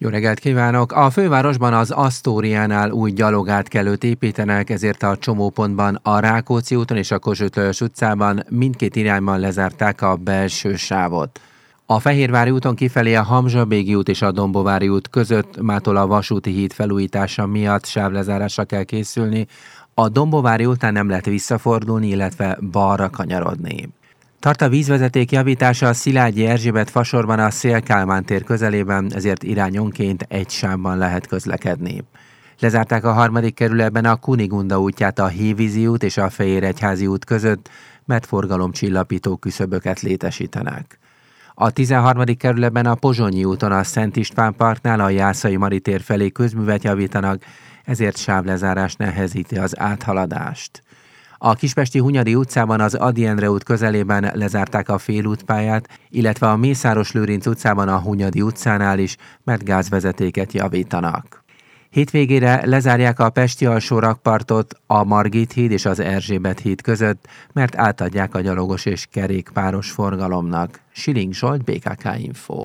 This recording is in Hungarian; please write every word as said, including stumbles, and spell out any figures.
Jó reggelt kívánok! A fővárosban az Asztóriánál új gyalogátkelőt építenek, ezért a csomópontban a Rákóczi úton és a Kossuth Lajos utcában mindkét irányban lezárták a belső sávot. A Fehérvári úton kifelé a Hamzsa-Bégi út és a Dombovári út között mától a vasúti híd felújítása miatt sávlezárásra kell készülni, a Dombovári útnál nem lehet visszafordulni, illetve balra kanyarodni. Tart a vízvezeték javítása a Szilágyi Erzsébet fasorban a Széll-Kálmán tér közelében, ezért irányonként egy sávban lehet közlekedni. Lezárták a harmadik kerületben a Kunigunda útját a Hévízi út és a Fejéregyházi út között, mert forgalomcsillapító küszöböket létesítenek. A tizenharmadik kerületben a Pozsonyi úton a Szent István parknál a Jászai Mari tér felé közművet javítanak, ezért sávlezárás nehezíti az áthaladást. A Kispesti Hunyadi utcában az Ady Endre út közelében lezárták a félútpályát, illetve a Mészáros Lőrinc utcában a Hunyadi utcánál is, mert gázvezetéket javítanak. Hétvégére lezárják a pesti alsó rakpartot a Margit híd és az Erzsébet híd között, mert átadják a gyalogos és kerékpáros forgalomnak. Siling Zsolt, bé ká ká Info.